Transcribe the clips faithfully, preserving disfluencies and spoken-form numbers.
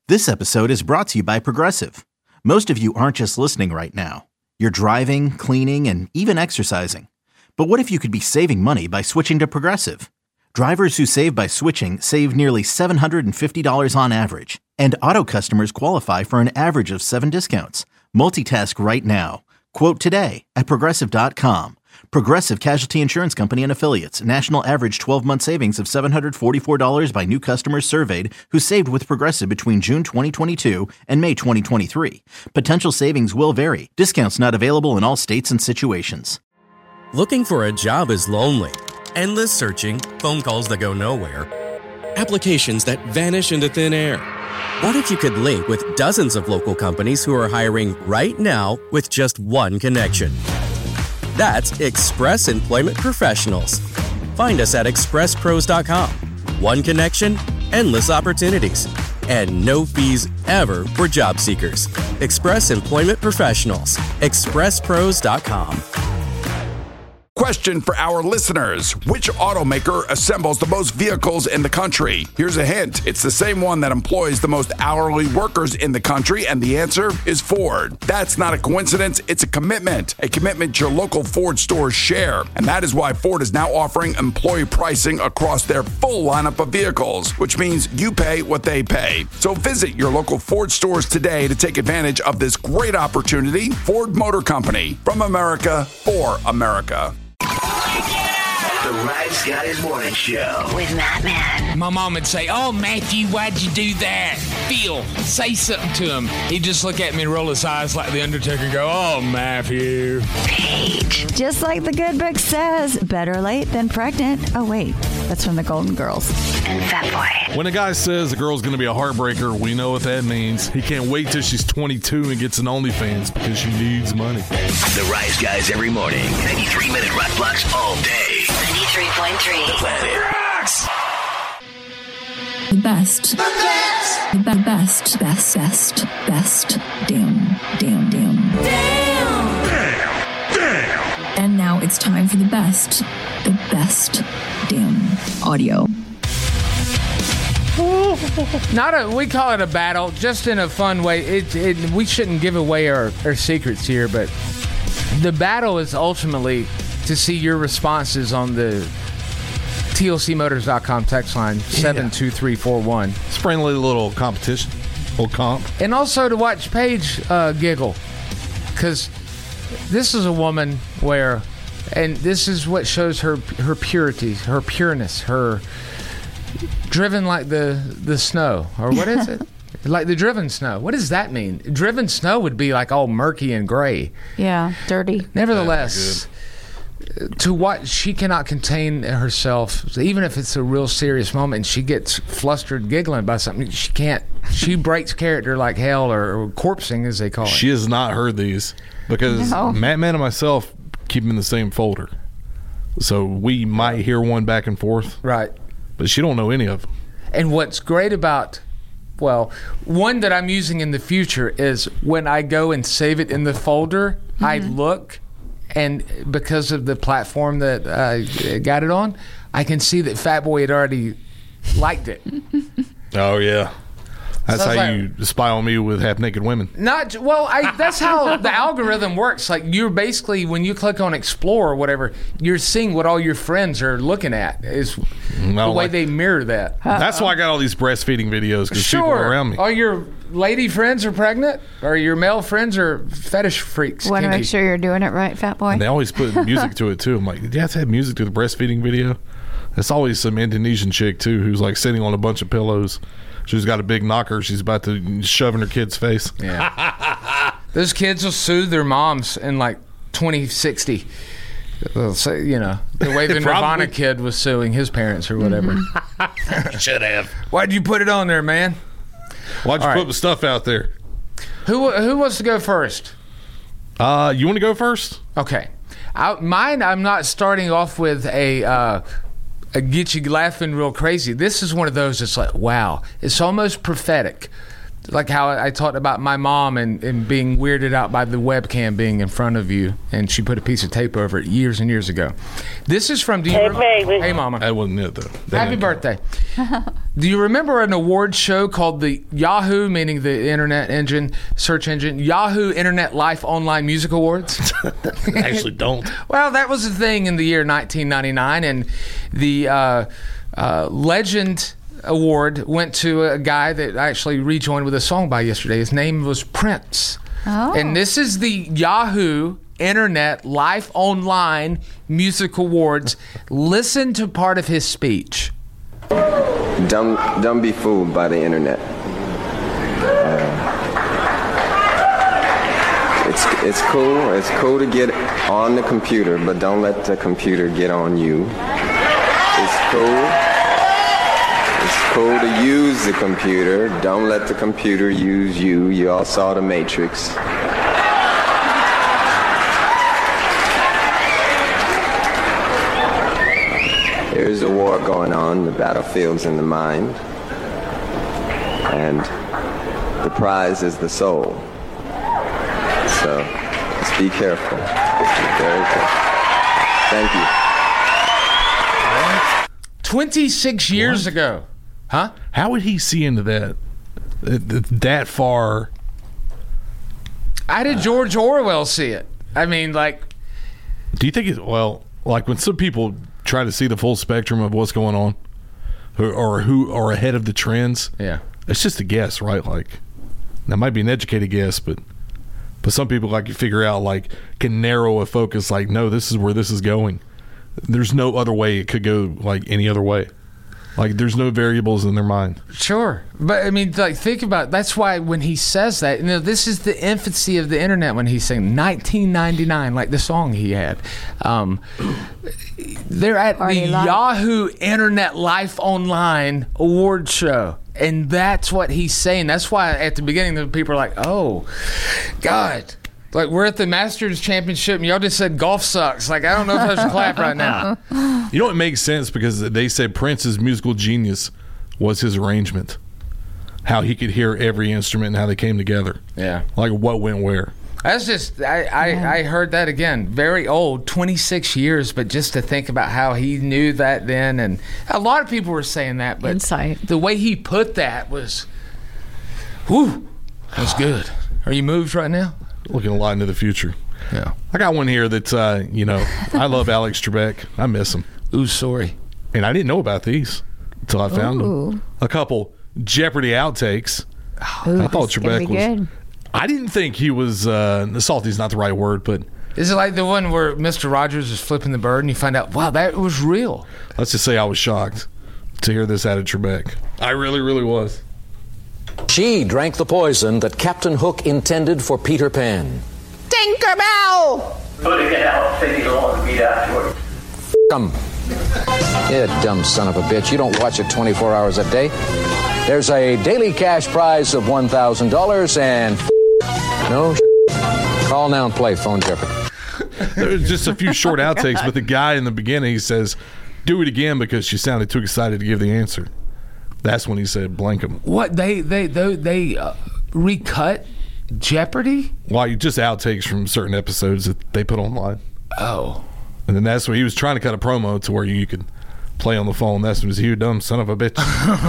This episode is brought to you by Progressive. Most of you aren't just listening right now. You're driving, cleaning, and even exercising. But what if you could be saving money by switching to Progressive? Drivers who save by switching save nearly seven hundred fifty dollars on average. And auto customers qualify for an average of seven discounts. Multitask right now. Quote today at Progressive dot com. Progressive Casualty Insurance Company and Affiliates. National average twelve-month savings of seven hundred forty-four dollars by new customers surveyed who saved with Progressive between June twenty twenty-two and May twenty twenty-three. Potential savings will vary. Discounts not available in all states and situations. Looking for a job is lonely. Endless searching, phone calls that go nowhere, applications that vanish into thin air. What if you could link with dozens of local companies who are hiring right now with just one connection? That's Express Employment Professionals. Find us at express pros dot com. One connection, endless opportunities, and no fees ever for job seekers. Express Employment Professionals. express pros dot com. Question for our listeners. Which automaker assembles the most vehicles in the country? Here's a hint. It's the same one that employs the most hourly workers in the country, and the answer is Ford. That's not a coincidence. It's a commitment. A commitment your local Ford stores share. And that is why Ford is now offering employee pricing across their full lineup of vehicles, which means you pay what they pay. So visit your local Ford stores today to take advantage of this great opportunity. Ford Motor Company. From America, for America. The Rise Guys Morning Show with Matt Man. My mom would say, "Oh, Matthew, why'd you do that? Phil, say something to him." He'd just look at me and roll his eyes like the Undertaker and go, "Oh, Matthew." Paige. Just like the good book says, better late than pregnant. Oh, wait, that's from the Golden Girls. And Fat Boy. When a guy says a girl's going to be a heartbreaker, we know what that means. He can't wait till she's twenty-two and gets an OnlyFans because she needs money. The Rise Guys every morning. ninety-three minute rock blocks all day. ninety-three point three. The Planet Rocks. The best. The best. The be- best. Best. Best. Best. Damn. Damn. Damn. Damn. Damn. Damn. And now it's time for the best. The best. Damn. Audio. Not a, we call it a battle, just in a fun way. It, it, we shouldn't give away our, our secrets here, but the battle is ultimately to see your responses on the T L C Motors dot com text line, seven two three four one. It's a friendly little competition, little comp. And also to watch Paige uh, giggle, because this is a woman where, and this is what shows her her purity, her pureness, her driven like the, the snow, or what is it? Like the driven snow. What does that mean? Driven snow would be like all murky and gray. Yeah, dirty. Nevertheless, to what she cannot contain herself, even if it's a real serious moment and she gets flustered giggling by something, she can't. She breaks character like hell, or, or corpsing as they call it. She has not heard these because No. Matt Man and myself keep them in the same folder. So we might hear one back and forth. Right. But she don't know any of them. And what's great about, well, one that I'm using in the future is when I go and save it in the folder, mm-hmm. I look, and because of the platform that I got it on, I can see that Fat Boy had already liked it. Oh, yeah. That's So how like, you spy on me with half-naked women. Not well. I, that's how the algorithm works. Like, you're basically, when you click on Explore or whatever, you're seeing what all your friends are looking at. Is the way like, they mirror that. Uh-oh. That's why I got all these breastfeeding videos, because sure. people are around me. All your lady friends are pregnant, or your male friends are fetish freaks. Want to kinky. make sure you're doing it right, Fat Boy? And they always put music to it, too. I'm like, did you have to have music to the breastfeeding video? It's always some Indonesian chick, too, who's like sitting on a bunch of pillows. She's got a big knocker she's about to shove in her kid's face. Yeah. Those kids will sue their moms in like twenty sixty. They'll say, you know, the way the Nirvana kid was suing his parents or whatever. Mm-hmm. Should have. Why'd you put it on there, man? Why'd you All put right. the stuff out there? Who who wants to go first? Uh, you want to go first? Okay. I, mine, I'm not starting off with a... Uh, a get you laughing real crazy. This is one of those that's like, wow. It's almost prophetic. like how I talked about my mom and, and being weirded out by the webcam being in front of you, and she put a piece of tape over it years and years ago. This is from. Do you Hey, rem- baby. Hey, Mama. That wasn't it though. That Happy didn't- birthday. Do you remember an award show called the Yahoo, meaning the internet engine, search engine, Yahoo Internet Life Online Music Awards? I actually don't. Well, that was a thing in the year nineteen ninety-nine, and the uh, uh, Legend Award went to a guy that I actually rejoined with a song by yesterday. His name was Prince. Oh. And this is the Yahoo Internet Life Online Music Awards. Listen to part of his speech. Don't, don't be fooled by the internet. Uh, it's, it's cool. It's cool to get on the computer, but don't let the computer get on you. It's cool. It's cool to use the computer. Don't let the computer use you. You all saw The Matrix. There's a war going on. The battlefield's in the mind. And the prize is the soul. So, just be careful. Be very careful. Thank you. twenty-six years What? ago. Huh? How would he see into that? That that far? How did George Orwell see it? I mean, like, Do you think it? Well, like when some people try to see the full spectrum of what's going on, or, or who are ahead of the trends, yeah. it's just a guess, right? Like that might be an educated guess, but but some people like you figure out like can narrow a focus. Like, no, this is where this is going. There's no other way it could go like any other way. Like there's no variables in their mind. Sure. But I mean, like, think about it. That's why when he says that, you know, this is the infancy of the internet when he's saying nineteen ninety-nine, like the song he had. Um, they're at Party the Life. Yahoo Internet Life Online Award Show. And that's what he's saying. That's why at the beginning, the people are like, oh, God. Like, we're at the Masters Championship, and y'all just said golf sucks. Like, I don't know if I should clap right now. You know, it makes sense because they said Prince's musical genius was his arrangement, how he could hear every instrument and how they came together. Yeah. Like what went where. That's just, I, I, I heard that again. Very old, twenty-six years, but just to think about how he knew that then. And a lot of people were saying that, but Insight. the way he put that was, whew, that's good. Are you moved right now? Looking a lot into the future. Yeah. I got one here that's, uh, you know, I love Alex Trebek. I miss him. Ooh, sorry. And I didn't know about these until I found Ooh. them. A couple Jeopardy outtakes. Ooh, I thought this is gonna Trebek be was. good. I didn't think he was. Uh, salty's not the right word, but Is it like the one where Mister Rogers is flipping the bird and you find out, wow, that was real? let's just say I was shocked to hear this out of Trebek. I really, really was. She drank the poison that Captain Hook intended for Peter Pan. Tinkerbell! Put it out, take it along and beat afterward. Um, you dumb son of a bitch. You don't watch it twenty-four hours a day. There's a daily cash prize of one thousand dollars and no call now and play phone Jeopardy. There was just a few short outtakes, but the guy in the beginning he says, "Do it again," because she sounded too excited to give the answer. That's when he said, "Blank him." What, they, they, they, they uh, recut Jeopardy? Well, you just outtakes from certain episodes that they put online. Oh. And then that's what he was trying to cut a promo to where you could play on the phone. That's was you dumb son of a bitch.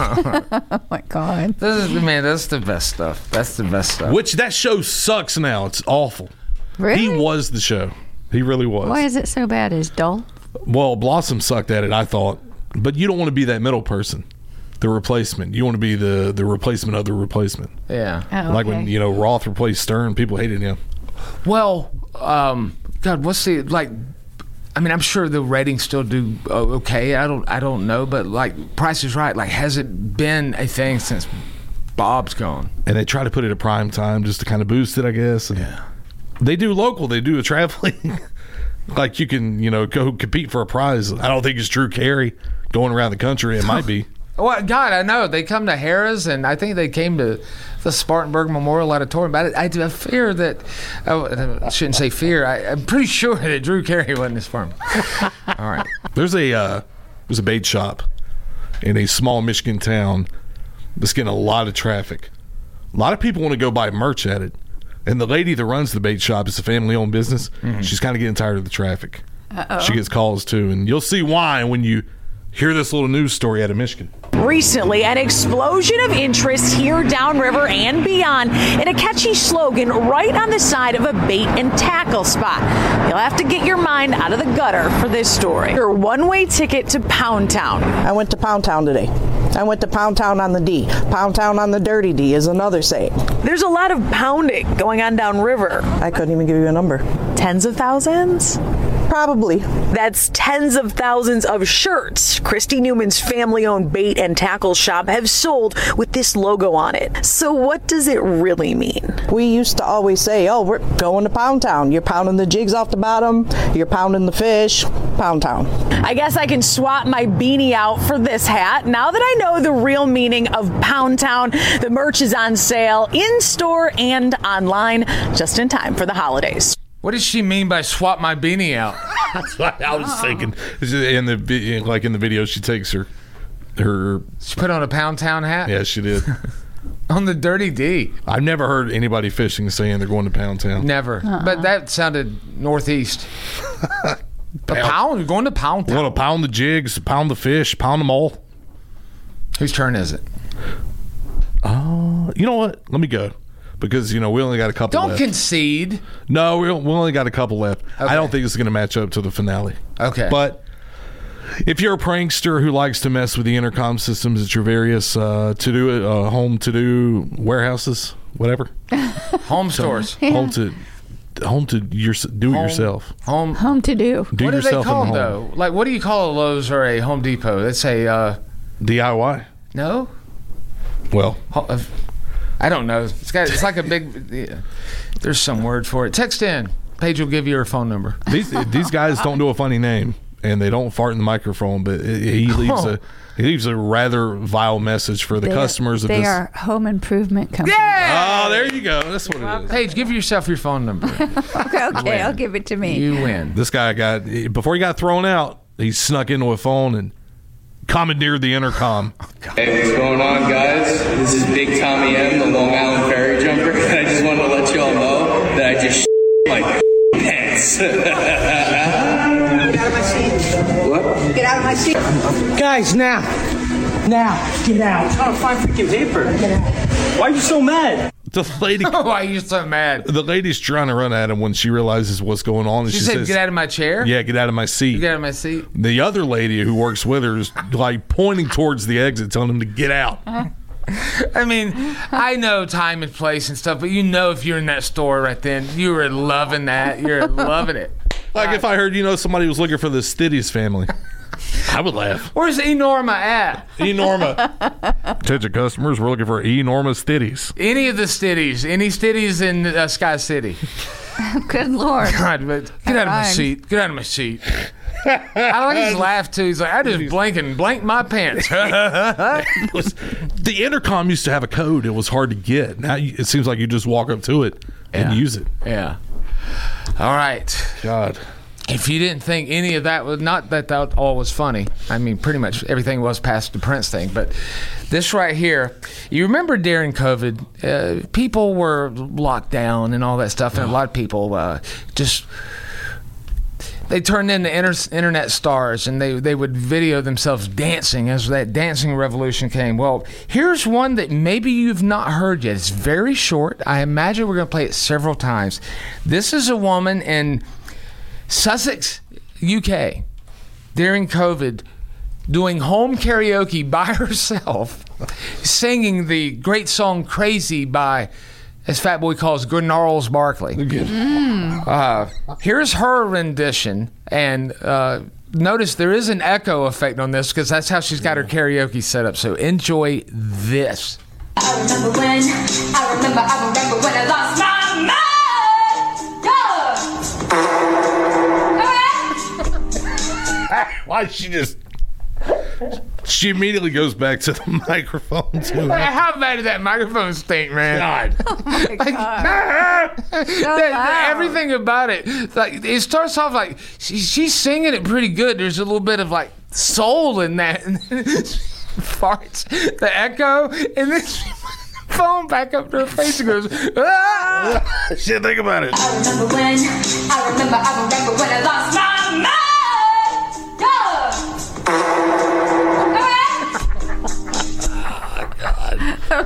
Oh my God. This is, man, that's the best stuff. That's the best stuff. Which that show sucks now. It's awful. Really? He was the show. He really was. Why is it so bad? Is dull? Well, Blossom sucked at it, I thought. But you don't want to be that middle person, the replacement. You want to be the, the replacement of the replacement. Yeah. Oh, Like okay. when, you know, Roth replaced Stern, people hated him. Well, um, God, what's the, like, I mean, I'm sure the ratings still do uh, okay. I don't, I don't know, but like, Price is Right. Like, has it been a thing since Bob's gone? And they try to put it at prime time just to kind of boost it, I guess. And yeah. They do local. They do a traveling. Like you can, you know, go compete for a prize. I don't think it's Drew Carey going around the country. It might be. Well, God, I know they come to Harrah's, and I think they came to the Spartanburg Memorial Auditorium. But I, I do fear that oh, I shouldn't say fear. I, I'm pretty sure that Drew Carey wasn't his firm. All right. There's a uh, there's a bait shop in a small Michigan town that's getting a lot of traffic. A lot of people want to go buy merch at it. And the lady that runs the bait shop is a family-owned business. Mm-hmm. She's kind of getting tired of the traffic. Uh-oh. She gets calls, too. And you'll see why when you hear this little news story out of Michigan. Recently, an explosion of interest here downriver and beyond in a catchy slogan right on the side of a bait and tackle spot. You'll have to get your mind out of the gutter for this story. Your one-way ticket to Pound Town. I went to Pound Town today. I went to Pound Town on the D. Pound Town on the Dirty D is another saying. There's a lot of pounding going on downriver. I couldn't even give you a number. Tens of thousands? Probably. That's tens of thousands of shirts Christy Newman's family-owned bait and tackle shop have sold with this logo on it. So what does it really mean? We used to always say, oh, we're going to Pound Town. You're pounding the jigs off the bottom. You're pounding the fish. Pound Town. I guess I can swap my beanie out for this hat. Now that I know the real meaning of Pound Town, the merch is on sale in-store and online just in time for the holidays. What does she mean by swap my beanie out? That's what I was thinking. In the like in the video, she takes her her. She put on a Pound Town hat. Yeah, she did. On the Dirty D. I've never heard anybody fishing saying they're going to Pound Town. Never. Uh-uh. But that sounded northeast. A pound? You're going to Pound Town. You want to pound the jigs, pound the fish, pound them all. Whose turn is it? Uh, you know what? Let me go. Because, you know, we only got a couple don't left. Don't concede. No, we, we only got a couple left. Okay. I don't think it's going to match up to the finale. Okay. But if you're a prankster who likes to mess with the intercom systems at your various uh, to-do, uh, home to-do warehouses, whatever. Home stores. Yeah. Home to home to your, do home, it yourself. Home home to do. Do what yourself do they call in the them, home. though? Like, what do you call a Lowe's or a Home Depot? That's a... Uh, D I Y. No? Well... I don't know. It's got. It's like a big... Yeah. There's some word for it. Text in. Paige will give you her phone number. These these guys don't do a funny name, and they don't fart in the microphone, but he leaves oh. a he leaves a rather vile message for the they customers are, of they this. They are home improvement company. Yeah! Oh, there you go. That's what it is. Paige, give yourself your phone number. okay, okay I'll give it to me. You win. This guy got... Before he got thrown out, he snuck into a phone and commandeered the intercom. Hey, what's going on, guys? This is Big Tommy M, the Long Island Ferry Jumper. I just wanted to let you all know that I just my pants. Get out of my seat. What? Get out of my seat. Guys, now. Now, get out. I'm trying to find freaking paper. Get out. Why are you so mad? The lady. Why are you so mad? The lady's trying to run at him when she realizes what's going on. And she, she said, says, "Get out of my chair." Yeah, get out of my seat. You get out of my seat. The other lady who works with her is like pointing towards the exit, telling him to get out. I mean, I know time and place and stuff, but you know, if you're in that store right then, you were loving that. You're loving it. Like if I heard, you know, somebody was looking for the Stiddies family. I would laugh. Where's Enorma at? Enorma. Attention customers, we're looking for Enorma Stiddies. Any of the Stiddies. Any Stiddies in uh, Sky City. Good Lord. God, but get out of my seat. Get out of my seat. I like his laugh, too. He's like, I just blank and blanked my pants. It was, the intercom used to have a code. It was hard to get. Now you, it seems like you just walk up to it and yeah. use it. Yeah. All right. God. If you didn't think any of that was, not that that all was funny, I mean, pretty much everything was past the Prince thing, but this right here, you remember during COVID, uh, people were locked down and all that stuff, and a lot of people uh, just, they turned into inter- internet stars, and they, they would video themselves dancing as that dancing revolution came. Well, here's one that maybe you've not heard yet. It's very short. I imagine we're going to play it several times. This is a woman in Sussex, U K, during COVID, doing home karaoke by herself, singing the great song Crazy by, as Fat Boy calls, Gnarls Barkley. Mm. Uh, here's her rendition, and uh, notice there is an echo effect on this because that's how she's got her karaoke set up, so enjoy this. I remember when, I remember, I remember when I lost my mind. Why she just... She immediately goes back to the microphone, too. How bad did that microphone stink, man? God. Oh, my God. Like, so that, everything about it. Like, it starts off like, she, she's singing it pretty good. There's a little bit of, like, soul in that. And then farts, the echo, and then she phone back up to her face and goes, ah! Shit, think about it. I remember when, I remember, I remember when I lost my mind. Oh,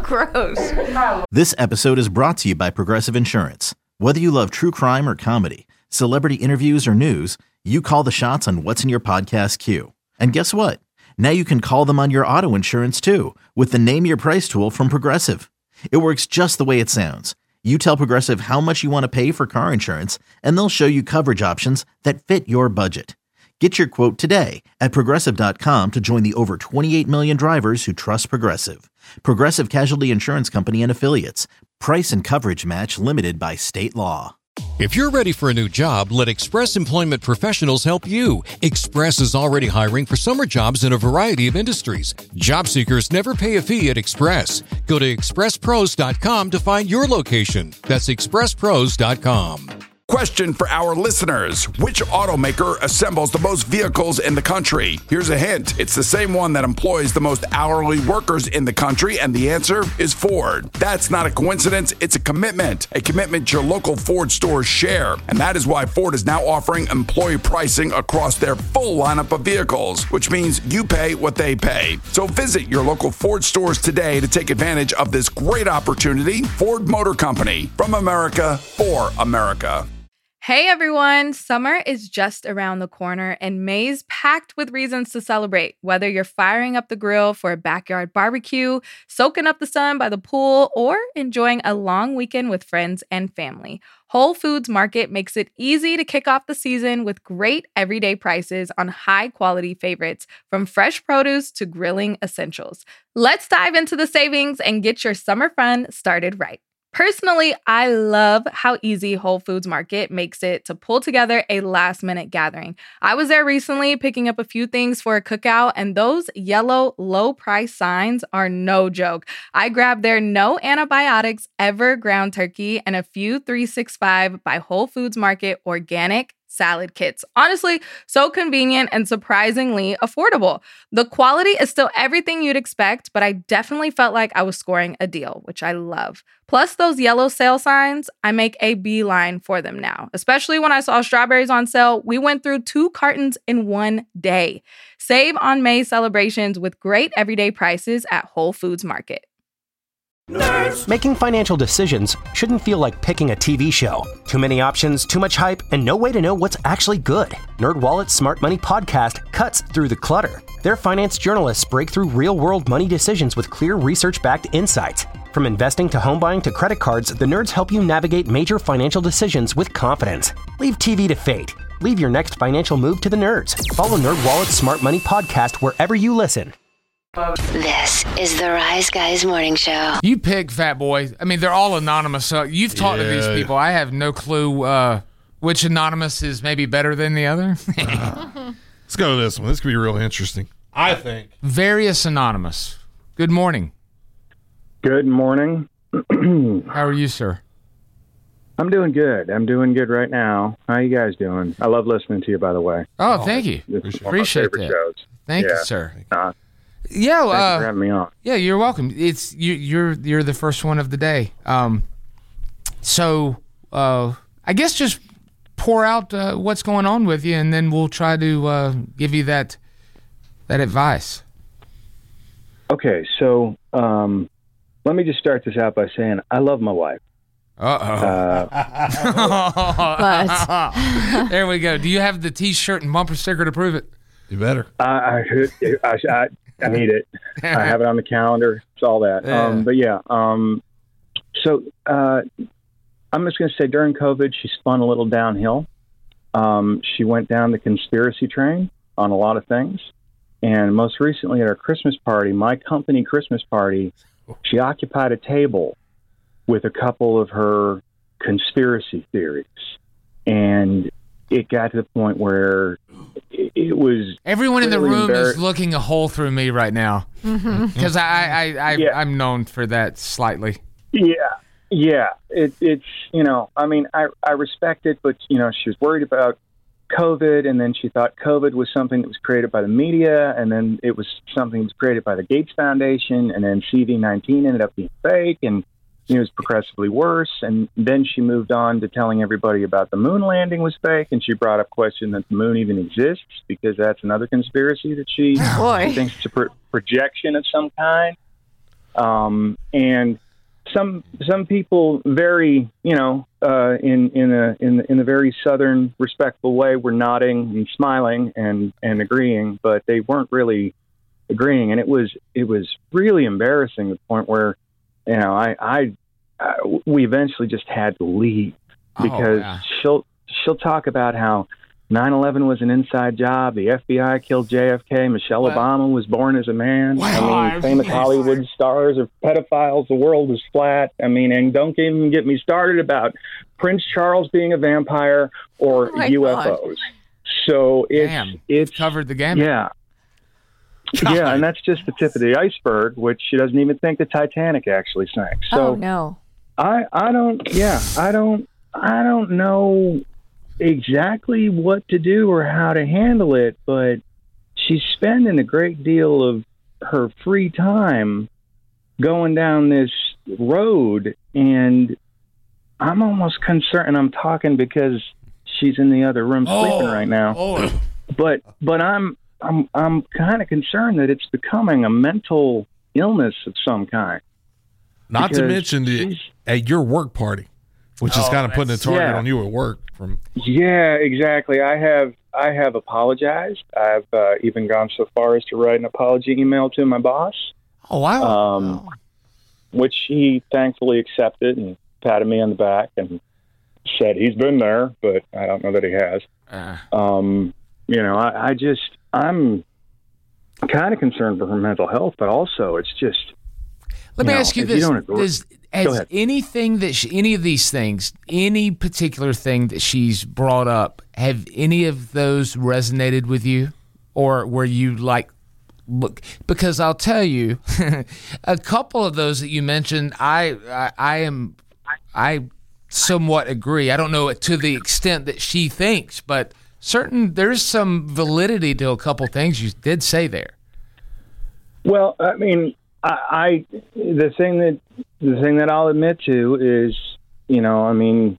gross. This episode is brought to you by Progressive Insurance. Whether you love true crime or comedy, celebrity interviews or news, you call the shots on what's in your podcast queue. And guess what? Now you can call them on your auto insurance too with the Name Your Price tool from Progressive. It works just the way it sounds. You tell Progressive how much you want to pay for car insurance, and they'll show you coverage options that fit your budget. Get your quote today at Progressive dot com to join the over twenty-eight million drivers who trust Progressive. Progressive Casualty Insurance Company and Affiliates. Price and coverage match limited by state law. If you're ready for a new job, let Express Employment Professionals help you. Express is already hiring for summer jobs in a variety of industries. Job seekers never pay a fee at Express. Go to express pros dot com to find your location. That's express pros dot com. Question for our listeners. Which automaker assembles the most vehicles in the country? Here's a hint. It's the same one that employs the most hourly workers in the country, and the answer is Ford. That's not a coincidence. It's a commitment. A commitment your local Ford stores share. And that is why Ford is now offering employee pricing across their full lineup of vehicles, which means you pay what they pay. So visit your local Ford stores today to take advantage of this great opportunity. Ford Motor Company. From America, for America. Hey everyone, summer is just around the corner and May's packed with reasons to celebrate. Whether you're firing up the grill for a backyard barbecue, soaking up the sun by the pool, or enjoying a long weekend with friends and family, Whole Foods Market makes it easy to kick off the season with great everyday prices on high-quality favorites, from fresh produce to grilling essentials. Let's dive into the savings and get your summer fun started right. Personally, I love how easy Whole Foods Market makes it to pull together a last-minute gathering. I was there recently picking up a few things for a cookout, and those yellow low-price signs are no joke. I grabbed their no antibiotics ever ground turkey and a few three sixty-five by Whole Foods Market organic salad kits. Honestly, so convenient and surprisingly affordable. The quality is still everything you'd expect, but I definitely felt like I was scoring a deal, which I love. Plus those yellow sale signs, I make a beeline for them now. Especially when I saw strawberries on sale, we went through two cartons in one day. Save on May celebrations with great everyday prices at Whole Foods Market. Nerds. Making financial decisions shouldn't feel like picking a T V show. Too many options, too much hype, and no way to know what's actually good. NerdWallet's Smart Money Podcast cuts through the clutter. Their finance journalists break through real-world money decisions with clear research-backed insights. From investing to home buying to credit cards, the nerds help you navigate major financial decisions with confidence. Leave T V to fate. Leave your next financial move to the nerds. Follow NerdWallet's Smart Money Podcast wherever you listen. This is the Rise Guys Morning Show. You pick, Fat Boy. I mean, they're all anonymous. So you've talked Yeah. to these people. I have no clue uh, which anonymous is maybe better than the other. uh, let's go to this one. This could be really interesting, I think. Various anonymous. Good morning. Good morning. How are you, sir? I'm doing good. I'm doing good right now. How you guys doing? I love listening to you, by the way. Oh, thank you. This is one of my Appreciate favorite that. shows. Thank Yeah. you, sir. Uh, Yeah, Thanks uh, for having me on. Yeah, you're welcome. It's you, you're you're the first one of the day. Um, so uh, I guess just pour out uh, what's going on with you, and then we'll try to uh, give you that that advice. Okay, so um, let me just start this out by saying I love my wife. Uh-oh. Uh, There we go. Do you have the T-shirt and bumper sticker to prove it? You better. I, I, I, I, I need it. I have it on the calendar. It's all that. Yeah. Um, but yeah, um, so uh, I'm just going to say during COVID, she spun a little downhill. Um, she went down the conspiracy train on a lot of things. And most recently at our Christmas party, my company Christmas party, she occupied a table with a couple of her conspiracy theories. And it got to the point where it, it was... Everyone in the clearly room embar- is looking a hole through me right now. Because I, I, I, Yeah. I'm known for that slightly. Yeah, yeah. It, it's, you know, I mean, I, I respect it, but, you know, she was worried about COVID, and then she thought COVID was something that was created by the media, and then it was something that was created by the Gates Foundation, and then C V nineteen ended up being fake, and it was progressively worse. And then she moved on to telling everybody about the moon landing was fake, and she brought up question that the moon even exists, because that's another conspiracy that she Boy. thinks it's a pro- projection of some kind. Um, and some some people very, you know, uh, in in a in in a very southern respectful way were nodding and smiling and, and agreeing, but they weren't really agreeing, and it was it was really embarrassing to the point where, you know, I I, I we eventually just had to leave because Oh, yeah. she'll she'll talk about how nine eleven was an inside job. The F B I killed J F K. Michelle What? Obama was born as a man. Wow. I mean, famous Hollywood stars are pedophiles. The world is flat. I mean, and don't even get me started about Prince Charles being a vampire or Oh my U F Os. God. So it's Damn. it's Covered the gamut. yeah. Yeah, and that's just the tip of the iceberg, which she doesn't even think the Titanic actually sank. So oh no. I I don't yeah, I don't I don't know exactly what to do or how to handle it, but she's spending a great deal of her free time going down this road, and I'm almost concerned, and I'm talking because she's in the other room sleeping Oh, right now. oh. But but I'm I'm I'm kind of concerned that it's becoming a mental illness of some kind. Not to Because mention the, at your work party, which is Oh, kind of putting a that's- target yeah. on you at work. From Yeah, exactly. I have I have apologized. I've uh, even gone so far as to write an apology email to my boss, Oh, wow. um, which he thankfully accepted and patted me on the back and said he's been there, but I don't know that he has. Uh, Um, you know, I, I just I'm kind of concerned for her mental health, but also it's just. Let me you know, ask you if this: don't agree- Does has Go ahead. anything that she, any of these things, any particular thing that she's brought up, have any of those resonated with you, or were you like, look? Because I'll tell you, a couple of those that you mentioned, I, I, I am, I somewhat agree. I don't know it to the extent that she thinks, but certain there's some validity to a couple things you did say there. Well, I mean, I, I the thing that the thing that I'll admit to is, you know, I mean,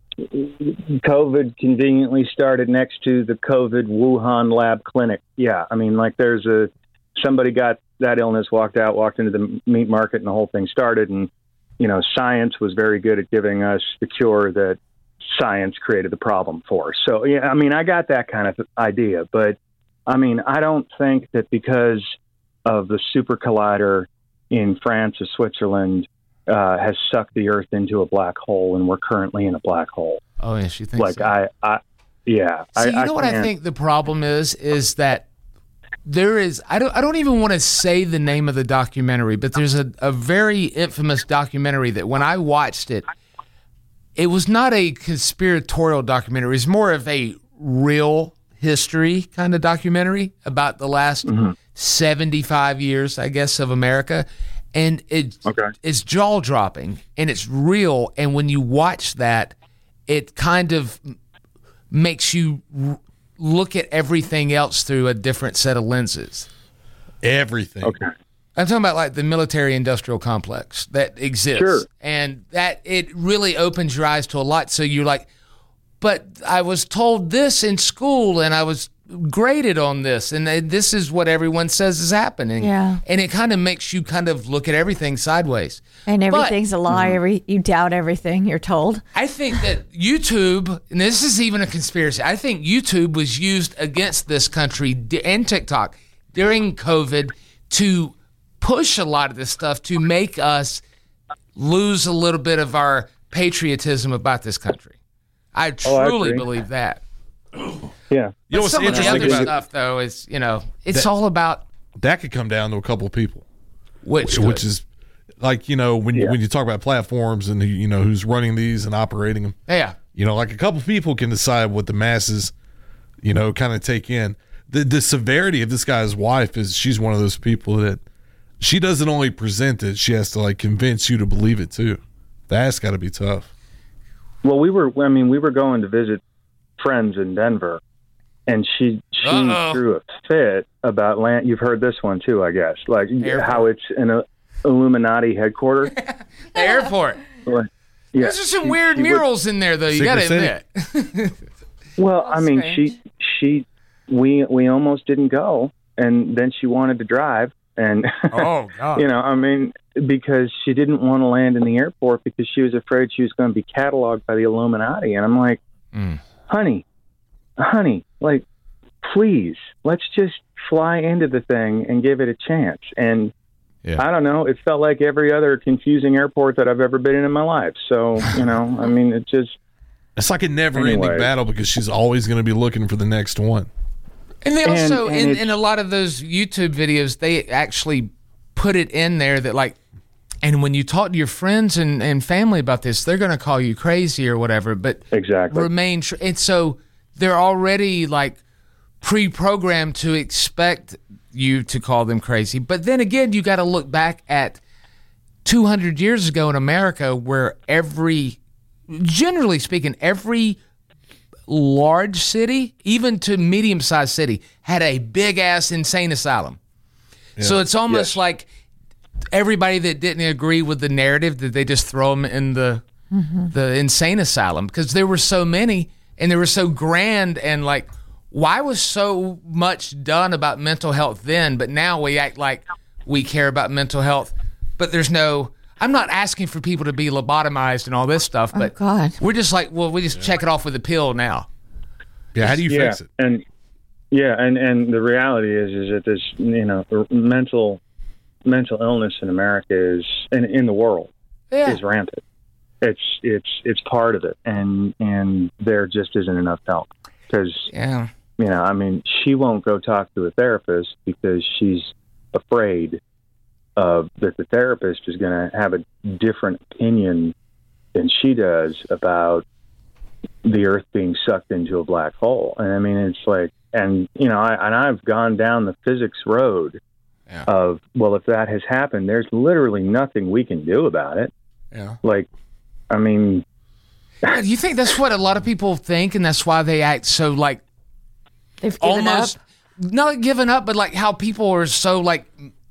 COVID conveniently started next to the COVID Wuhan lab clinic. Yeah, I mean, like there's a somebody got that illness, walked out, walked into the meat market, and the whole thing started. And you know, science was very good at giving us the cure that science created the problem for. So yeah, I mean, I got that kind of idea, but I mean, I don't think that because of the super collider in France or Switzerland uh, has sucked the Earth into a black hole, and we're currently in a black hole. Oh, yes, you think Like so? I, I, yeah. See, I, you know what I can't- think the problem is is that there is I don't I don't even want to say the name of the documentary, but there's a, a very infamous documentary that when I watched it, it was not a conspiratorial documentary. It's more of a real history kind of documentary about the last seventy-five years, I guess, of America. And it, Okay. it's jaw dropping and it's real. And when you watch that, it kind of makes you r- look at everything else through a different set of lenses. everything. Okay. I'm talking about like the military industrial complex that exists. Sure. And that it really opens your eyes to a lot. So you're like, but I was told this in school and I was graded on this and this is what everyone says is happening. Yeah. And it kind of makes you kind of look at everything sideways. And But- everything's a lie. Every you doubt everything you're told. I think that YouTube, and this is even a conspiracy, I think YouTube was used against this country d- and TikTok during COVID to push a lot of this stuff to make us lose a little bit of our patriotism about this country. I Oh, I truly agree. believe that. Yeah. You know But what's some of the interesting other about stuff, though, is, you know, it's That- all about that could come down to a couple of people, which, which could. is like, you know, when you, Yeah. when you talk about platforms and who, you know, who's running these and operating them, yeah. you know, like a couple of people can decide what the masses, you know, kind of take in. The the severity of this guy's wife is she's one of those people that she doesn't only present it, she has to like convince you to believe it too. That's got to be tough. Well, we were, I mean, we were going to visit friends in Denver, and she she Uh-oh. threw a fit about land. You've heard this one too, I guess. Like Airport. how it's an uh, Illuminati headquarters. The airport. Like, yeah, There's just some she- weird she would- murals in there, though. You got to Secret admit. Well, I mean, she she we we almost didn't go, and then she wanted to drive, and Oh, God. you know, I mean, because she didn't want to land in the airport because she was afraid she was going to be cataloged by the Illuminati, and I'm like, Mm. honey, honey, like, please, let's just fly into the thing and give it a chance. And I don't know, it felt like every other confusing airport that I've ever been in in my life. So, you know, I mean, it just. It's like a never-ending Anyway. battle because she's always going to be looking for the next one. And they And- also, and in, it's- in a lot of those YouTube videos, they actually put it in there that, like, and when you talk to your friends and, and family about this, they're going to call you crazy or whatever. But exactly. remain tr- and so they're already like pre-programmed to expect you to call them crazy. But then again, you got to look back at two hundred years ago in America, where every, generally speaking, every large city, even to medium-sized city, had a big-ass insane asylum. So it's almost like everybody that didn't agree with the narrative, that they just throw them in the the insane asylum, because there were so many and they were so grand, and like, why was so much done about mental health then, but now we act like we care about mental health, but there's no. I'm not asking for people to be lobotomized and all this stuff, but God. we're just like, well, we just check it off with a pill now. Yeah, how do you yeah, fix it? And yeah, and and the reality is is that this, you know, mental mental illness in America is in in the world Yeah. is rampant. It's it's it's part of it, and and there just isn't enough help because Yeah. you know, I mean, she won't go talk to a therapist because she's afraid of that the therapist is going to have a different opinion than she does about the Earth being sucked into a black hole. And I mean, it's like, and you know, I, and I've gone down the physics road Yeah. of, well, if that has happened, there's literally nothing we can do about it. Yeah. Like, I mean, Do you think that's what a lot of people think, and that's why they act so like They've given almost up. not giving up, but like how people are so like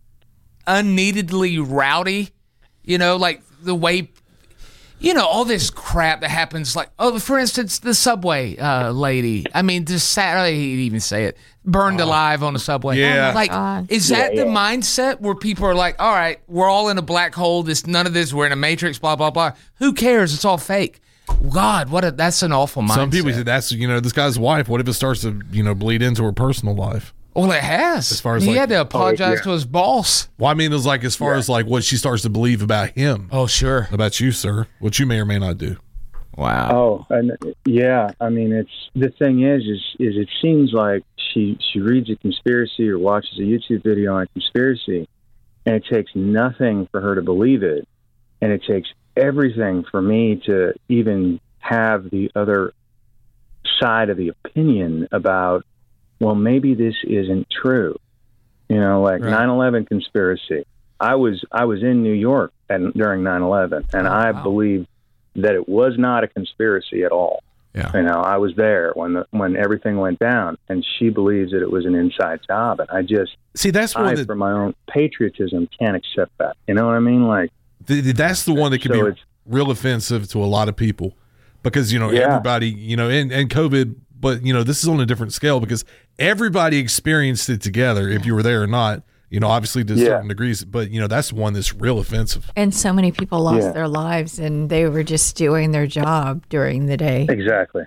unneededly rowdy, you know, like the way, you know, all this crap that happens. Like, oh, for instance, the subway uh, lady. I mean, just Saturday, he'd even say it, burned alive on the subway. Yeah. like, God. is that Yeah, the yeah. mindset where people are like, all right, we're all in a black hole. This none of this. We're in a matrix. Blah blah blah. Who cares? It's all fake. God, what a that's an awful mindset. Some people say that's, you know, this guy's wife. What if it starts to, you know, bleed into her personal life? Well, it has. As far as he like- had to apologize Oh, yeah. to his boss. Well, I mean, it's like as far as like what she starts to believe about him, Oh, sure. about you, sir, what you may or may not do. Wow. oh, and yeah, I mean, it's the thing is, is, is it seems like she she reads a conspiracy or watches a YouTube video on a conspiracy, and it takes nothing for her to believe it, and it takes everything for me to even have the other side of the opinion about, well, maybe this isn't true. You know, like Right. nine eleven conspiracy. I was I was in New York and during nine eleven, and I wow. believed that it was not a conspiracy at all. Yeah. You know, I was there when the, when everything went down, and she believes that it was an inside job, and I just See, that's I, one that for my own patriotism, can't accept that. You know what I mean? Like, th- th- that's the one that can So be it's- real offensive to a lot of people because, you know, Yeah. everybody, you know, and, and COVID, but, you know, this is on a different scale because everybody experienced it together, if you were there or not, you know, obviously to Yeah. certain degrees, but, you know, that's one that's real offensive. And so many people lost Yeah. their lives, and they were just doing their job during the day. exactly.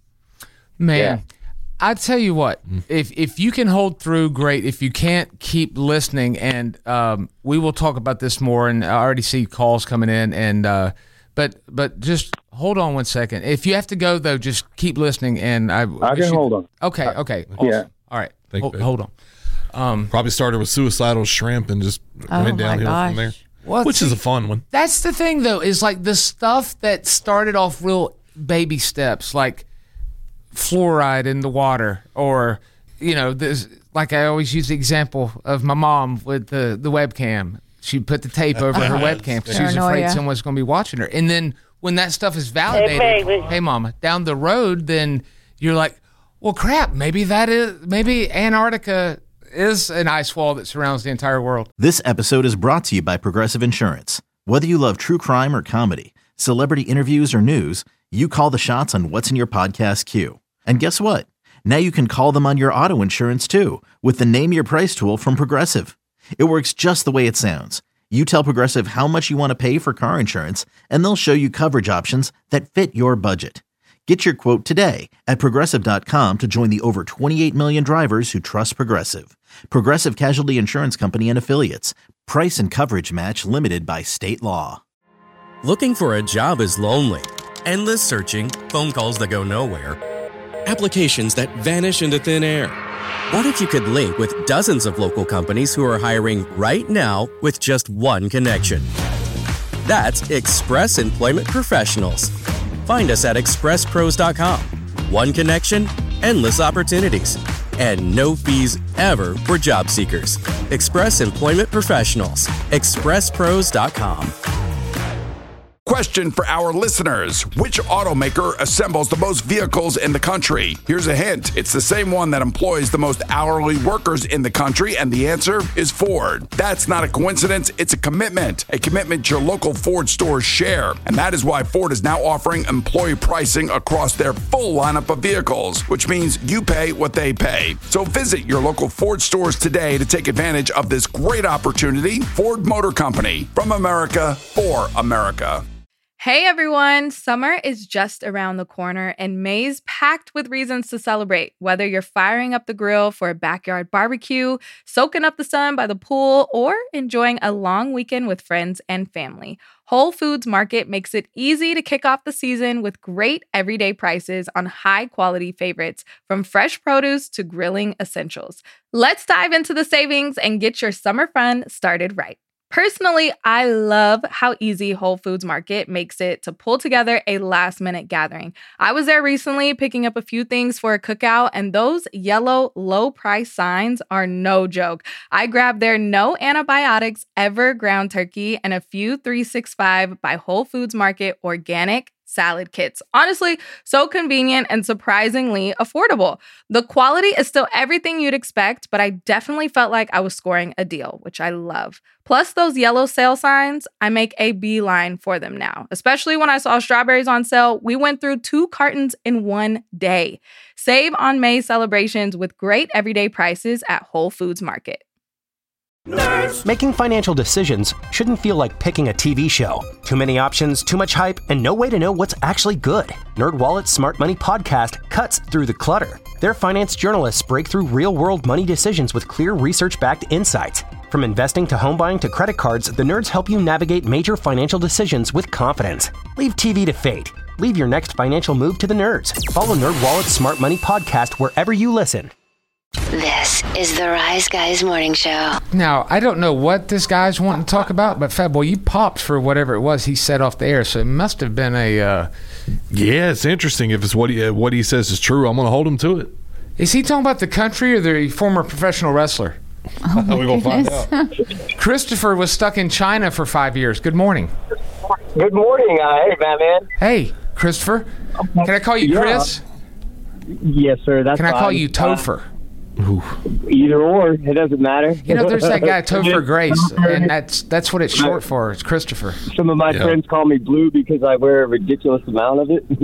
Man, Yeah. I tell you what, Mm. if if you can hold through, great. If you can't, keep listening, and um, we will talk about this more. And I already see calls coming in, and uh, but but just hold on one second. If you have to go though, just keep listening. And I, I wish can you- hold on. Okay, okay, Yeah. awesome. All right, Thank hold, you. hold on. Um, Probably started with suicidal shrimp and just Oh, went my downhill gosh. from there, Well, which is see- a fun one. That's the thing, though, is like the stuff that started off real baby steps, like fluoride in the water, or, you know, this, like I always use the example of my mom with the, the webcam. She put the tape over her webcam because she was Paranoia. afraid someone's going to be watching her. And then when that stuff is validated, Hey, baby. hey, mama, down the road, then you're like, Well, crap. Maybe that is. Maybe Antarctica is an ice wall that surrounds the entire world. This episode is brought to you by Progressive Insurance. Whether you love true crime or comedy, celebrity interviews or news, you call the shots on what's in your podcast queue. And guess what? Now you can call them on your auto insurance too with the Name Your Price tool from Progressive. It works just the way it sounds. You tell Progressive how much you want to pay for car insurance, and they'll show you coverage options that fit your budget. Get your quote today at Progressive dot com to join the over twenty-eight million drivers who trust Progressive. Progressive Casualty Insurance Company and Affiliates. Price and coverage match limited by state law. Looking for a job is lonely. Endless searching, phone calls that go nowhere, applications that vanish into thin air. What if you could link with dozens of local companies who are hiring right now with just one connection? That's Express Employment Professionals. Find us at express pros dot com. One connection, endless opportunities, and no fees ever for job seekers. Express Employment Professionals. express pros dot com. Question for our listeners. Which automaker assembles the most vehicles in the country? Here's a hint. It's the same one that employs the most hourly workers in the country, and the answer is Ford. That's not a coincidence. It's a commitment. A commitment your local Ford stores share. And that is why Ford is now offering employee pricing across their full lineup of vehicles, which means you pay what they pay. So visit your local Ford stores today to take advantage of this great opportunity. Ford Motor Company. From America, for America. Hey everyone, summer is just around the corner and May's packed with reasons to celebrate. Whether you're firing up the grill for a backyard barbecue, soaking up the sun by the pool, or enjoying a long weekend with friends and family, Whole Foods Market makes it easy to kick off the season with great everyday prices on high-quality favorites, from fresh produce to grilling essentials. Let's dive into the savings and get your summer fun started right. Personally, I love how easy Whole Foods Market makes it to pull together a last-minute gathering. I was there recently picking up a few things for a cookout, and those yellow low-price signs are no joke. I grabbed their no antibiotics ever ground turkey and a few three sixty-five by Whole Foods Market organic salad kits. Honestly, so convenient and surprisingly affordable. The quality is still everything you'd expect, but I definitely felt like I was scoring a deal, which I love. Plus those yellow sale signs, I make a beeline for them now. Especially when I saw strawberries on sale, we went through two cartons in one day. Save on May celebrations with great everyday prices at Whole Foods Market. Nerds. Making financial decisions shouldn't feel like picking a T V show. Too many options, too much hype, and no way to know what's actually good. NerdWallet's Smart Money Podcast cuts through the clutter. Their finance journalists break through real-world money decisions with clear research-backed insights. From investing to home buying to credit cards, the nerds help you navigate major financial decisions with confidence. Leave T V to fate. Leave your next financial move to the nerds. Follow NerdWallet's Smart Money Podcast wherever you listen. This is the Rise Guys Morning Show. Now, I don't know what this guy's wanting to talk about, but Fat Boy, you popped for whatever it was he said off the air, so it must have been a... Uh... Yeah, it's interesting. If it's what he, uh, what he says is true, I'm going to hold him to it. Is he talking about the country or the former professional wrestler? Oh, my We're going to find goodness. out. Christopher was stuck in China for five years. Good morning. Good morning. Uh, hey, Batman. Hey, Christopher. Can I call you Yeah. Chris? Yes, sir. That's Can I call fine. you Topher? Uh, either or. It doesn't matter. You know, there's that guy, Topher Grace, and that's that's what it's short for. It's Christopher. Some of my Yeah. friends call me Blue because I wear a ridiculous amount of it.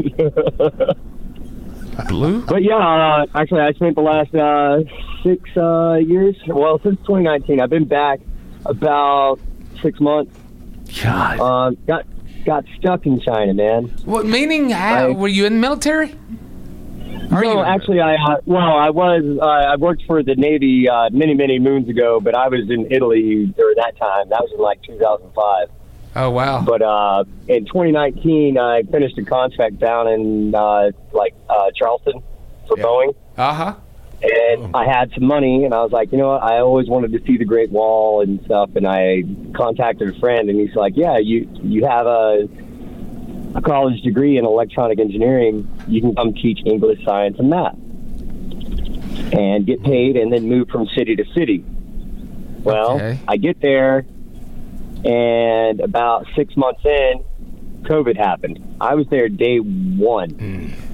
Blue? But yeah, uh, actually, I spent the last uh, six uh, years, well, since twenty nineteen, I've been back about six months. God. Uh, got got stuck in China, man. What meaning? How, were you in the military? No, actually, I uh, well, I was uh, I worked for the Navy uh, many many moons ago, but I was in Italy during that time. That was in like two thousand five. Oh wow! But uh, in twenty nineteen, I finished a contract down in uh, like uh, Charleston for Boeing. Uh huh. And I had some money, and I was like, you know what? I always wanted to see the Great Wall and stuff. And I contacted a friend, and he's like, yeah, you you have a a college degree in electronic engineering, you can come teach English, science, and math and get paid and then move from city to city. Well, Okay. I get there, and about six months in, COVID happened. I was there day one.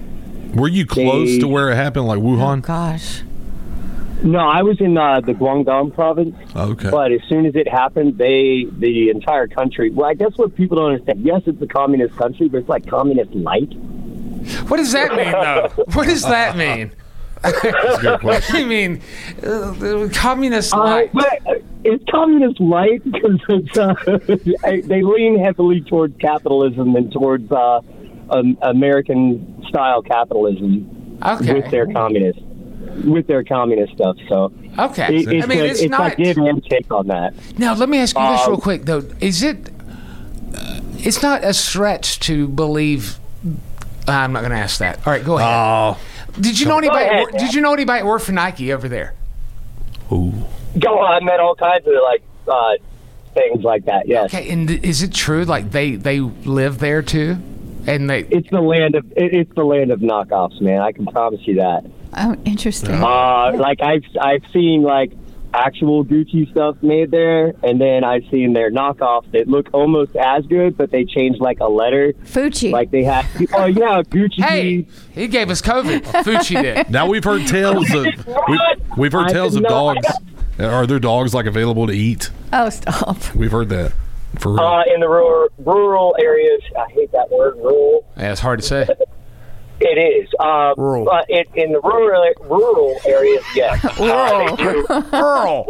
Were you close they, to where it happened, like Wuhan? Oh, gosh. No, I was in uh, the Guangdong province. Okay. But as soon as it happened, they, the entire country, well, I guess what people don't understand, yes, it's a communist country, but it's like communist light. What does that mean, though? What does that mean? That's a good question. I mean, uh, communist Uh, light. but it's communist light because it's, uh, they lean heavily towards capitalism and towards uh, um, American-style capitalism Okay. with their communist, with their communist stuff. So Okay. it, it's, I mean, a- it's it's not- like give and take on that. Now, let me ask you this Um, real quick, though. Is it? Uh, it's not a stretch to believe. I'm not going to ask that. All right, go ahead. Oh. Did you know Go anybody? ahead, wor- did you know anybody that worked for Nike over there? Ooh. Go on, I met all kinds of like uh, things like that. Yes. Okay, and th- is it true? Like they they live there too, and they. It's the land of it, it's the land of knockoffs, man. I can promise you that. Oh, interesting. Uh, like I've I've seen like actual Gucci stuff made there, and then I've seen their knockoffs that look almost as good, but they changed like a letter. Fucci. Like they had. Oh yeah, Gucci. Hey, he gave us COVID. Fucci did. Now we've heard tales of we've, we've heard I tales did of not- dogs. Are there dogs like available to eat? Oh, stop. We've heard that for real. Uh, in the rural rural areas, I hate that word, rural. Yeah, it's hard to say. It is. Um, Rural. But it, in the rural rural areas, yes. Rural. Uh, they do. Rural.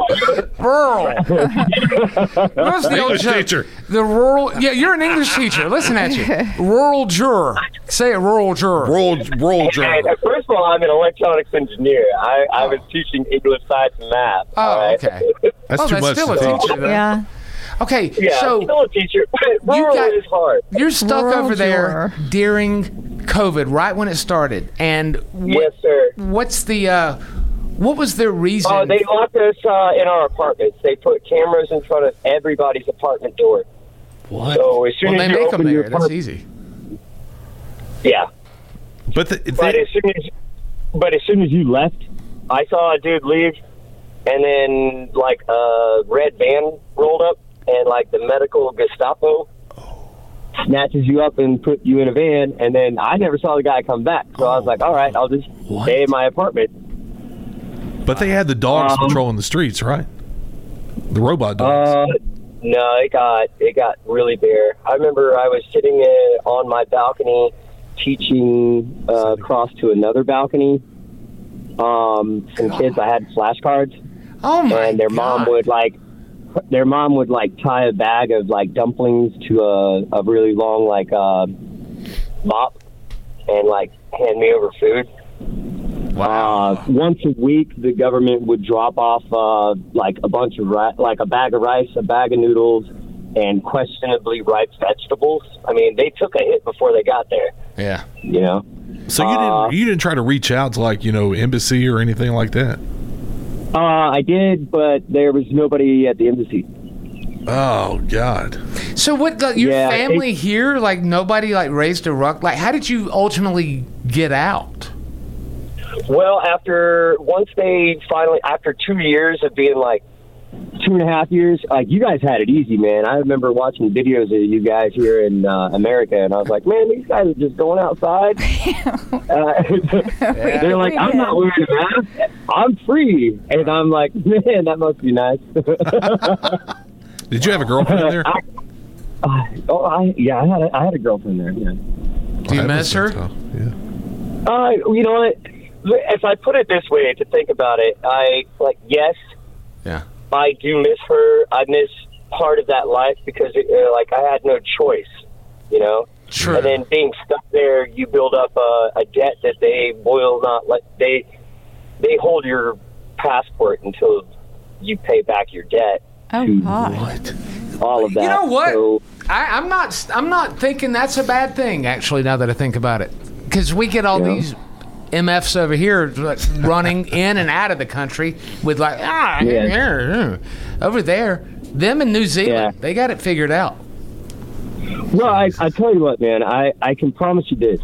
Rural. Rural. What's the old English joke? teacher. The rural. Yeah, you're an English teacher. Listen at you. Rural juror. Say it, rural juror. Roll, roll, And, Joe. first of all, I'm an electronics engineer. I, I was teaching English, science, and math. Oh, all right? okay. That's oh, too that's much still to a teach. teacher, though. Yeah. Okay, Yeah, so still a teacher. But you rural got- is hard. you're stuck Rural over there juror. during COVID, right when it started, and what, Yes, sir. what's the uh, what was their reason? Oh, they locked us uh, in our apartments. They put cameras in front of everybody's apartment door. What? So as soon well, as they you make them open your there. That's apartment, easy. yeah. But the, But they, as soon as, but as soon as you left, I saw a dude leave, and then like a red van rolled up, and like the medical Gestapo snatches you up and put you in a van, and then I never saw the guy come back. So I was like, all right, I'll just What? stay in my apartment. but they had the dogs Um, patrolling the streets, right? The robot dogs. Uh, no, it got it got really bare. I remember I was sitting uh, on my balcony teaching uh, across to another balcony. Um, some kids, I had flashcards. Oh my and their God. mom would like their mom would like tie a bag of like dumplings to a, a really long like uh mop and like hand me over food. Wow. Uh, once a week, the government would drop off uh, like a bunch of ri- like a bag of rice, a bag of noodles, and questionably ripe vegetables. I mean, they took a hit before they got there. Yeah. You know. So you uh, didn't you didn't try to reach out to like you know embassy or anything like that? Uh, I did, but there was nobody at the embassy. Oh God! So what? Like, your Yeah, family it- here, like nobody, like raised a ruck. Like, how did you ultimately get out? Well, after once they finally, after two years of being like two and a half years, like you guys had it easy, man. I remember watching videos of you guys here in uh, America, and I was like, man, these guys are just going outside. uh, they're like, I'm not wearing a mask. I'm free, and I'm like, man, that must be nice. Did you have a girlfriend there? I, uh, oh, I yeah, I had a, I had a girlfriend there. Yeah. Do you miss her? Yeah. Uh, you know what? If I put it this way, to think about it, I like yes. Yeah. I do miss her. I miss part of that life because, it, uh, like, I had no choice, you know? True. And then being stuck there, you build up a, a debt that they will not let, they, they hold your passport until you pay back your debt. Oh, to God. all of that. You know what? So, I, I'm not. I'm not thinking that's a bad thing. Actually, now that I think about it, because we get all Yeah. these M Fs over here like, running in and out of the country with like ah Yeah. here, here. Over there, them in New Zealand, Yeah. they got it figured out. well, I, I tell you what, man, I, I can promise you this.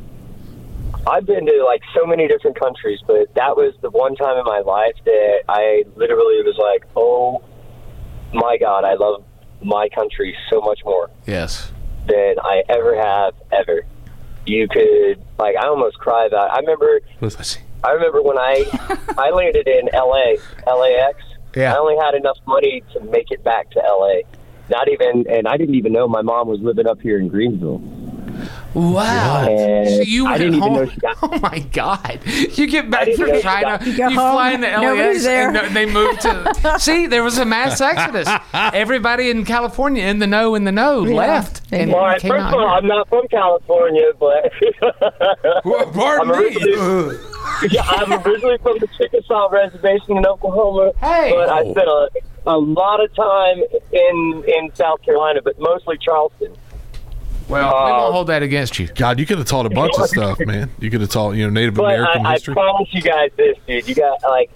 I've been to, like, so many different countries, but that was the one time in my life that I literally was like, oh, my God, I love my country so much more Yes. than I ever have, ever. you could, like, I almost cried about it. I remember, I remember when I, I landed in L A, L A X. Yeah. I only had enough money to make it back to L A. Not even, and I didn't even know my mom was living up here in Greensville. Wow. And So you I went didn't home. even know she got. Oh my God! You get back didn't know from she China, got- you, You go fly home, into L A X, nobody's there. and no- they move to. See, there was a mass exodus. Everybody in California, in the know, in the know, Yeah. left. And All right, came first out of all, here. I'm not from California, but pardon I'm originally, yeah, I'm originally from the Chickasaw Reservation in Oklahoma. Hey. But I spent a, a lot of time in in South Carolina, but mostly Charleston. Well, we won't hold that against you. God, you could have taught a bunch of stuff, man. You could have taught, you know, Native But American I, I history. promise you guys this, dude. You got like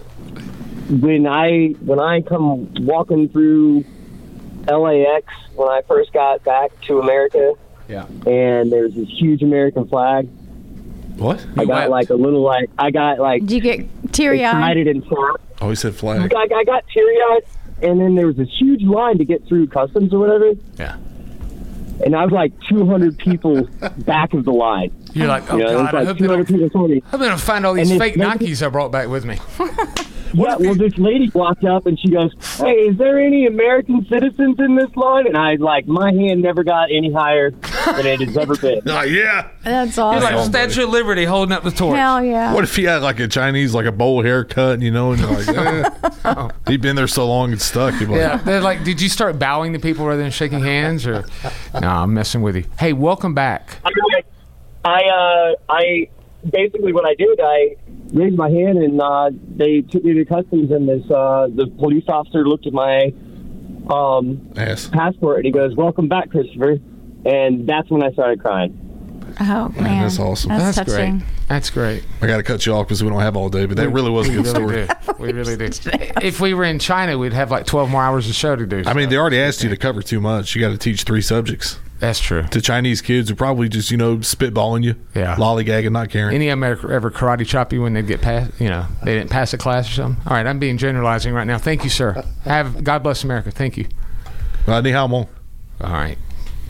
when I when I come walking through L A X when I first got back to America. Yeah. And there's this huge American flag. What? I got like a little like I got like. Did you get teary-eyed? Excited and sad. Oh, he said I flag. got, I got teary-eyed, and then there was this huge line to get through customs or whatever. Yeah. And I was like two hundred people back of the line. You're like, oh You know, God, there's I like hope they two hundred don't. people for me. I'm gonna find all these And fake this- Nikes I brought back with me. Yeah, well, this lady walked up and she goes, "Hey, is there any American citizens in this line?" And I like, my hand never got any higher than it has ever been. Oh, yeah. That's You're awesome. like Statue of Liberty holding up the torch. Hell yeah. What if he had like a Chinese, like a bowl haircut, you know, and you're like, eh. He'd been there so long it's stuck. He'd be like, Yeah, they're like, did you start bowing to people rather than shaking hands, or? No, I'm messing with you. Hey, welcome back. I, I, uh, I basically what I did, I raised my hand and uh, they took me to customs, and this uh, the police officer looked at my um, Ass. passport and he goes, "Welcome back, Christopher." And that's when I started crying. Oh man, Man, that's awesome. That's, That's touching. great. That's great. I got to cut you off because we don't have all day, but that really was a We good really story. do. We really do. If we were in China, we'd have like twelve more hours of show to do. I mean, they already asked you to cover too much. You got to teach three subjects. That's true. To Chinese kids who probably just, you know, spitballing you, Yeah. lollygagging, not caring. Any of them ever, ever karate chop you when they get past, you know, they didn't pass a class or something? All right, I'm being generalizing right now. Thank you, sir. Have God bless America. Thank you. Uh, ni hao mo. All right.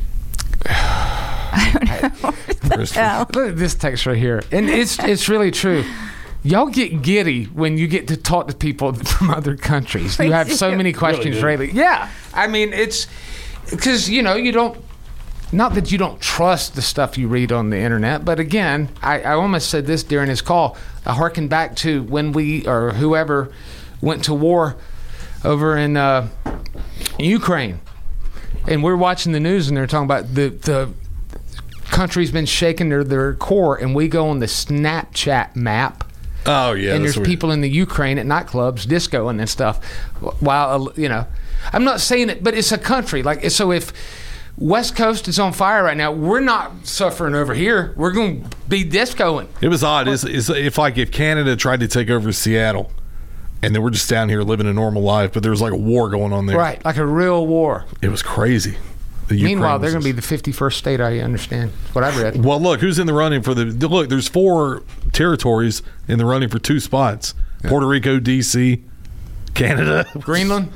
Christopher. Look at this text right here, and it's it's really true. Y'all get giddy when you get to talk to people from other countries. You have so many questions, really. Yeah, I mean it's because you know you don't. Not that you don't trust the stuff you read on the internet, but again, I, I almost said this during his call. I harken back to when we or whoever went to war over in uh, Ukraine, and we're watching the news, and they're talking about the the country's been shaking their their core, and we go on the Snapchat map. Oh, yeah. And that's there's weird. people in the Ukraine at nightclubs discoing and stuff. While, you know, I'm not saying it, but it's a country. Like, so if West Coast is on fire right now, we're not suffering over here. We're going to be discoing. It was odd. It's, it's if like if Canada tried to take over Seattle, and then we're just down here living a normal life, but there was like a war going on there. Right, like a real war. It was crazy. The Meanwhile, Ukraine they're was going to be the fifty-first state, I understand. That's what I've read. Well, look, who's in the running for the look? There's four territories in the running for two spots: Puerto Rico, D C, Canada, Greenland,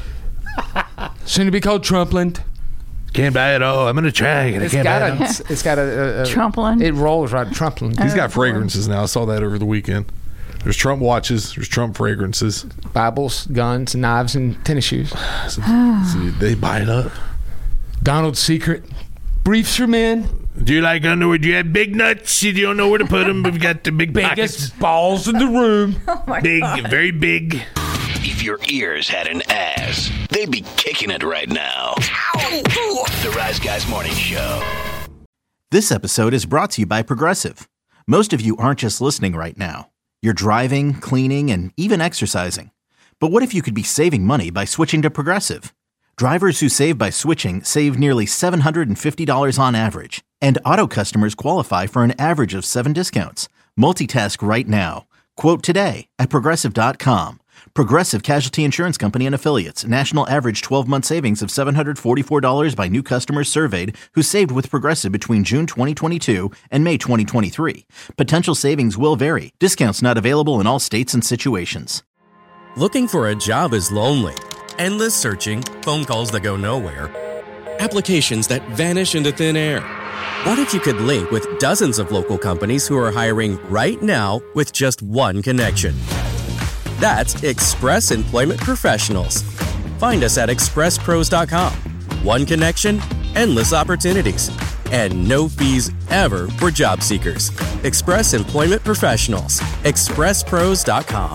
soon to be called Trumpland. Can't buy it all. I'm gonna try it. I It's can't got buy a, it all. it's got a, a, a Trumpland. It rolls right, Trumpland. He's got fragrances now. I saw that over the weekend. There's Trump watches. There's Trump fragrances. Bibles, guns, knives, and tennis shoes. See, they buy it up. Donald's secret briefs for men. Do you like underwear? Do you have big nuts? You don't know where to put them. We've got the big Biggest pockets. balls in the room. Oh big, God. very big. If your ears had an ass, they'd be kicking it right now. The Rise Guys Morning Show. This episode is brought to you by Progressive. Most of you aren't just listening right now. You're driving, cleaning, and even exercising. But what if you could be saving money by switching to Progressive? Drivers who save by switching save nearly seven hundred fifty dollars on average. And auto customers qualify for an average of seven discounts. Multitask right now. Quote today at Progressive dot com. Progressive Casualty Insurance Company and Affiliates. National average twelve-month savings of seven hundred forty-four dollars by new customers surveyed who saved with Progressive between June twenty twenty-two and May twenty twenty-three. Potential savings will vary. Discounts not available in all states and situations. Looking for a job is lonely. Endless searching, phone calls that go nowhere, applications that vanish into thin air. What if you could link with dozens of local companies who are hiring right now with just one connection? That's Express Employment Professionals. Find us at express pros dot com. One connection, endless opportunities, and no fees ever for job seekers. Express Employment Professionals. express pros dot com.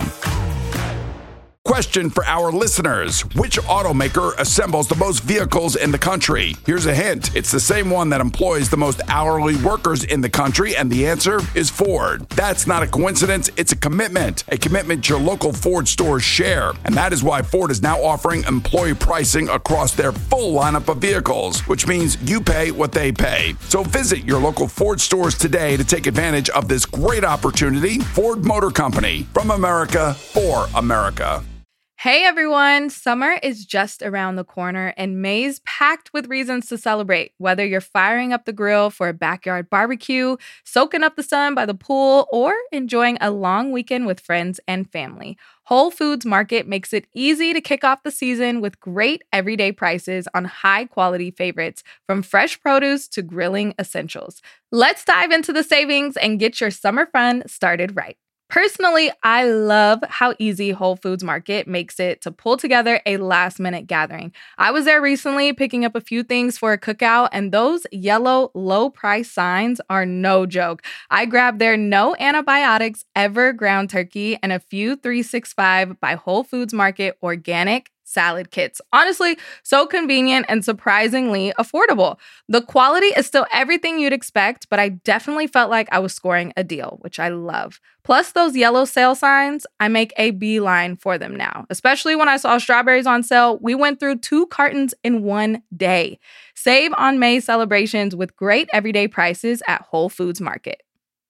Question for our listeners. Which automaker assembles the most vehicles in the country? Here's a hint. It's the same one that employs the most hourly workers in the country, and the answer is Ford. That's not a coincidence. It's a commitment. A commitment your local Ford stores share. And that is why Ford is now offering employee pricing across their full lineup of vehicles, which means you pay what they pay. So visit your local Ford stores today to take advantage of this great opportunity. Ford Motor Company. From America, for America. Hey everyone, summer is just around the corner and May's packed with reasons to celebrate. Whether you're firing up the grill for a backyard barbecue, soaking up the sun by the pool, or enjoying a long weekend with friends and family, Whole Foods Market makes it easy to kick off the season with great everyday prices on high-quality favorites, from fresh produce to grilling essentials. Let's dive into the savings and get your summer fun started right. Personally, I love how easy Whole Foods Market makes it to pull together a last-minute gathering. I was there recently picking up a few things for a cookout, and those yellow low-price signs are no joke. I grabbed their no antibiotics ever ground turkey and a few three sixty-five by Whole Foods Market organic salad kits. Honestly, so convenient and surprisingly affordable. The quality is still everything you'd expect, but I definitely felt like I was scoring a deal, which I love. Plus those yellow sale signs, I make a beeline for them now. Especially when I saw strawberries on sale, we went through two cartons in one day. Save on May celebrations with great everyday prices at Whole Foods Market.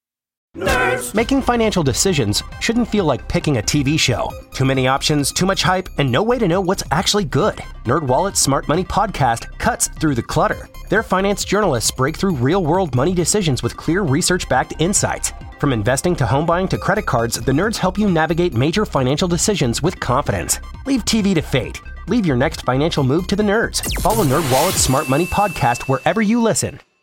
Nerds. Making financial decisions shouldn't feel like picking a T V show. Too many options, too much hype, and no way to know what's actually good. NerdWallet's Smart Money Podcast cuts through the clutter. Their finance journalists break through real-world money decisions with clear research-backed insights. From investing to home buying to credit cards, the nerds help you navigate major financial decisions with confidence. Leave T V to fate. Leave your next financial move to the nerds. Follow NerdWallet's Smart Money Podcast wherever you listen.